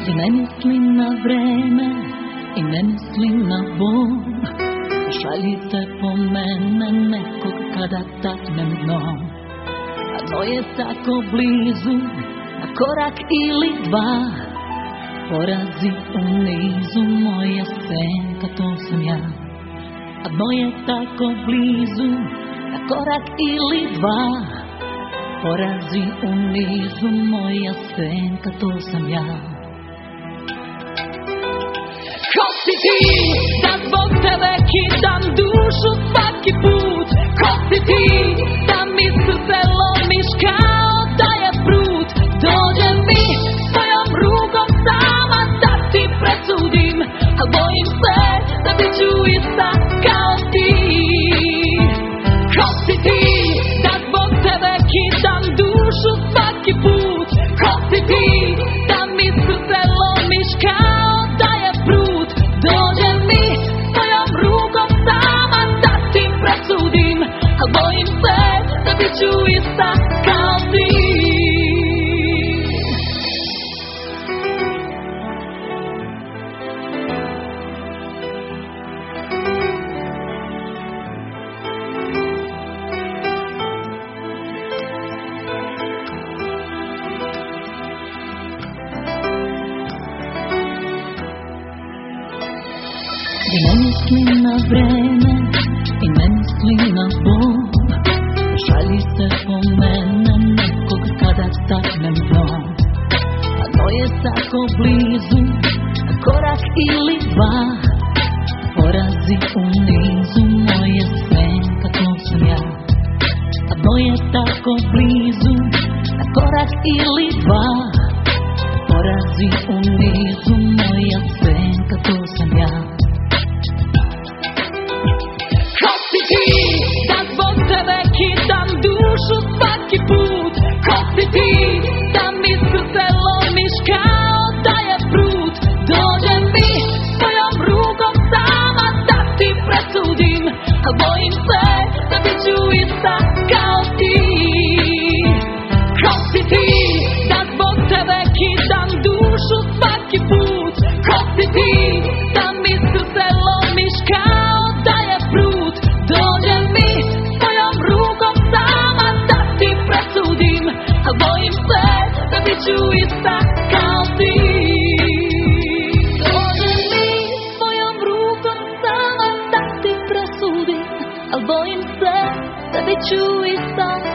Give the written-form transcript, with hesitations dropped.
I ne mislim na vreme i ne mislim na bol. Šaljite po mene nekog kada taknem dno. A dno je tako blizu, na korak ili dva. Porazi u nizu, moja senka, to sam ja. A dno je tako blizu, na korak ili dva. Porazi u nizu, moja senka, to sam ja. Ko si ti, da zbog tebe kidam dušu svaki put? Ko si ti, da mi srce lomiš kao da je prut? Dođe mi svojom rugom sama da ti presudim, a bojim se da bit ću ista kao ti. Ko si ti, da zbog tebe kidam dušu svaki put? Ko si ti, da mi srce lomiš kao da je prut? Dođe mi svojom rugom sama da ti presudim, a bojim se da bit ću ista kao ti. I ne mislim na vreme i ne mislim na bol. Šalji se po mene nekog kada taknem dno. A dno je tako blizu, na korak ili dva. Porazi u nizu, moja senka, to sam ja. A dno je tako blizu, na korak ili dva. Porazi u nizu, moja senka, to sam ja. Ko si ti, da zbog tebe kidam dušu svaki put? Ko si ti, da mi srce lomiš kao da je prut? Dođe mi svojom rugom sama da ti presudim, a bojim se da bit ću ista kao ti. Ko si ti, da zbog tebe kidam dušu svaki put? Ko si ti, da mi srce lomiš kao da je prut? Dođe mi svojom rugom sama da ti presudim, a bojim se da bit ću ista kao ti. Dođe mi svojom rugom sama da ti presudim, a bojim se da bit ću ista